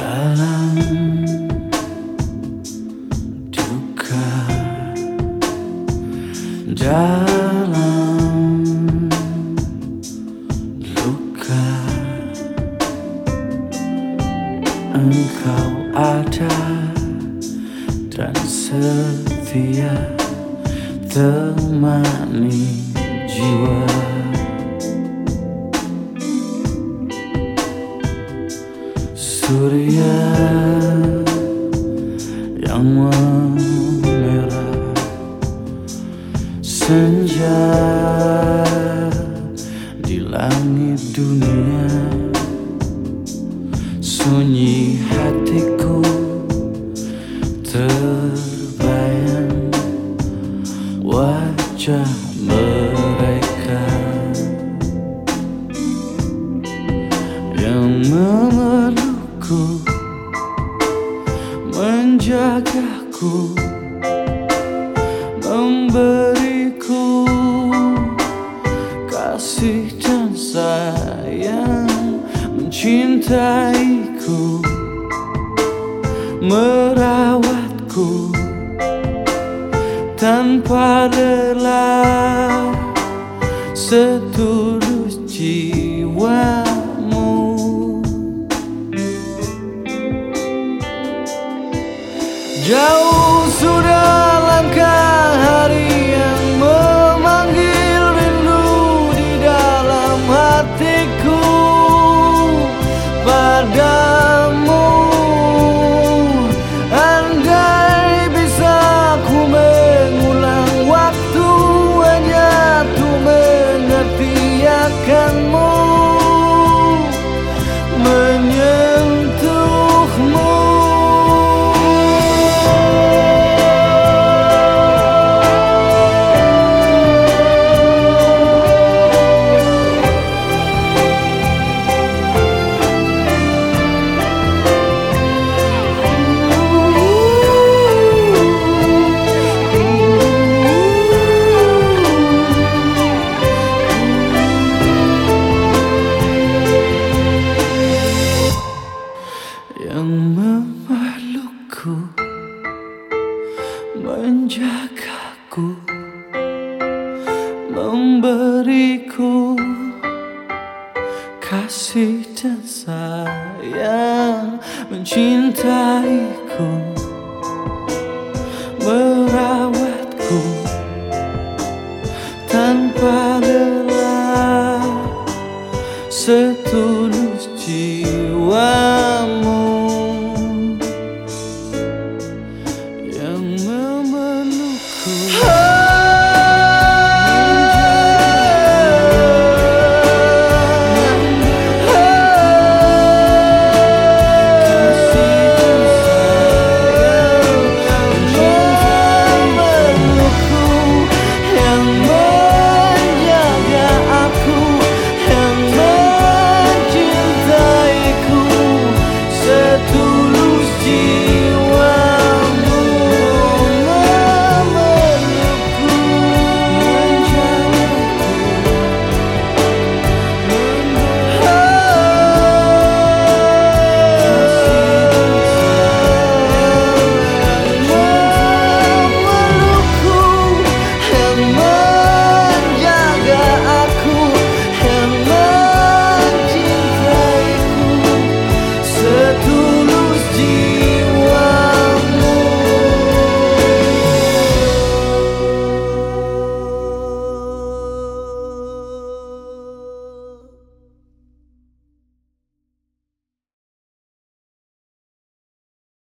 Dalam duka, dalam luka, Engkau ada dan setia temani jiwa. Surya yang memerah, senja di langit dunia, sunyi hatiku terbayang wajah mereka yang memelukku, menjagaku, memberiku kasih dan sayang, mencintaiku, merawatku tanpa lelah, setulus jiwamu. Jauh sudah langkah hari yang memanggil rindu di dalam hatiku padamu. Andai bisa ku mengulang waktu hanya untuk mengerti akanmu, menyentuhmu. Yang memelukku, menjagaku, memberiku kasih dan sayang, mencintaiku, merawatku tanpa lelah, setulus jiwamu.